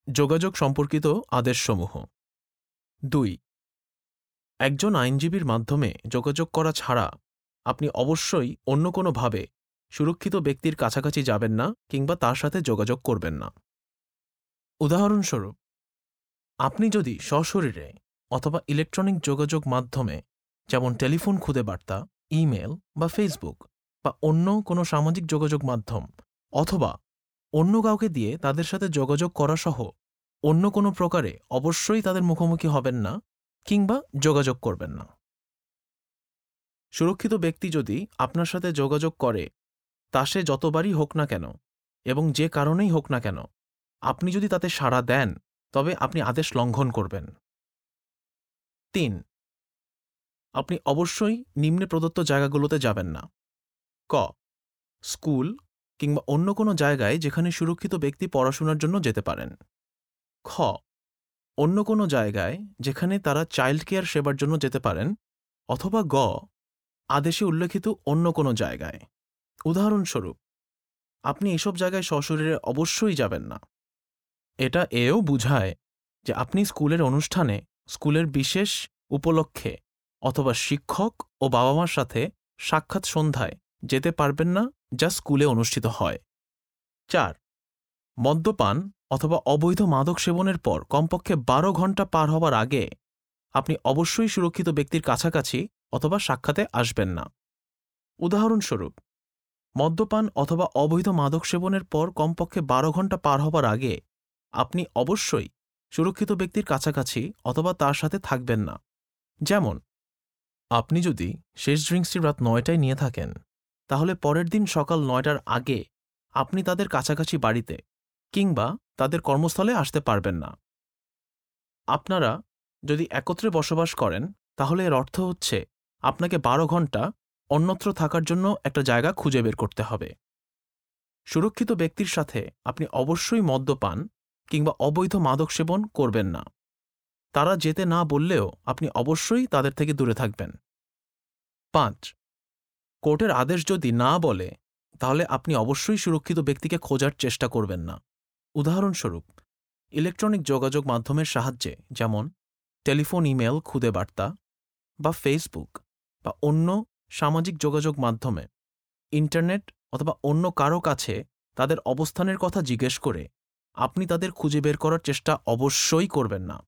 যোগাযোগ সম্পর্কিত আদেশসমূহ। ২. একজন আইনজীবীর মাধ্যমে যোগাযোগ করা ছাড়া আপনি অবশ্যই অন্য কোনোভাবে সুরক্ষিত ব্যক্তির কাছাকাছি যাবেন না কিংবা তার সাথে যোগাযোগ করবেন না। উদাহরণস্বরূপ, আপনি যদি সশরীরে অথবা ইলেকট্রনিক যোগাযোগ মাধ্যমে যেমন টেলিফোন খুদে বার্তা, ইমেল বা ফেসবুক বা অন্য কোনো সামাজিক যোগাযোগ মাধ্যম অথবা অন্য কাউকে দিয়ে তাদের সাথে যোগাযোগ করা সহ অন্য কোনো প্রকারে অবশ্যই তাদের মুখোমুখি হবেন না কিংবা যোগাযোগ করবেন না। সুরক্ষিত ব্যক্তি যদি আপনার সাথে যোগাযোগ করে, তা সে যতবারই হোক না কেন এবং যে কারণেই হোক না কেন, আপনি যদি তাতে সাড়া দেন তবে আপনি আদেশ লঙ্ঘন করবেন। ৩. আপনি অবশ্যই নিম্নে প্রদত্ত জায়গাগুলোতে যাবেন না। ক. স্কুল কিংবা অন্য কোনো জায়গায় যেখানে সুরক্ষিত ব্যক্তি পড়াশোনার জন্য যেতে পারেন। খ. অন্য কোনো জায়গায় যেখানে তারা চাইল্ড কেয়ার সেবার জন্য যেতে পারেন, অথবা গ. আদেশে উল্লেখিত অন্য কোনো জায়গায়। উদাহরণস্বরূপ, আপনি এসব জায়গায় সশরীরে অবশ্যই যাবেন না। এটা এও বুঝায় যে আপনি স্কুলের অনুষ্ঠানে, স্কুলের বিশেষ উপলক্ষে অথবা শিক্ষক ও বাবা মার সাথে সাক্ষাৎ সন্ধ্যায় যেতে পারবেন না যা স্কুলে অনুষ্ঠিত হয়। ৪. মদ্যপান অথবা অবৈধ মাদক সেবনের পর কমপক্ষে ১২ ঘণ্টা পার হবার আগে আপনি অবশ্যই সুরক্ষিত ব্যক্তির কাছাকাছি অথবা সাক্ষাতে আসবেন না। উদাহরণস্বরূপ, মদ্যপান অথবা অবৈধ মাদক সেবনের পর কমপক্ষে ১২ ঘণ্টা পার হবার আগে আপনি অবশ্যই সুরক্ষিত ব্যক্তির কাছাকাছি অথবা তার সাথে থাকবেন না। যেমন, আপনি যদি শেষ ড্রিঙ্কসটি রাত ৯টায় নিয়ে থাকেন, তাহলে পরের দিন সকাল ৯টার আগে আপনি তাদের কাছাকাছি বাড়িতে কিংবা তাদের কর্মস্থলে আসতে পারবেন না। আপনারা যদি একত্রে বসবাস করেন, তাহলে এর অর্থ হচ্ছে আপনাকে ১২ ঘণ্টা অন্যত্র থাকার জন্য একটা জায়গা খুঁজে বের করতে হবে। সুরক্ষিত ব্যক্তির সাথে আপনি অবশ্যই মদ্যপান কিংবা অবৈধ মাদক সেবন করবেন না। তারা যেতে না বললেও আপনি অবশ্যই তাদের থেকে দূরে থাকবেন। ৫. কোর্টের আদেশ যদি না বলে, তাহলে আপনি অবশ্যই সুরক্ষিত ব্যক্তিকে খোঁজার চেষ্টা করবেন না। উদাহরণস্বরূপ, ইলেকট্রনিক যোগাযোগ মাধ্যমের সাহায্যে যেমন টেলিফোন, ইমেল, খুদে বার্তা বা ফেসবুক বা অন্য সামাজিক যোগাযোগ মাধ্যমে ইন্টারনেট অথবা অন্য কারো কাছে তাদের অবস্থানের কথা জিজ্ঞেস করে আপনি তাদের খুঁজে বের করার চেষ্টা অবশ্যই করবেন না।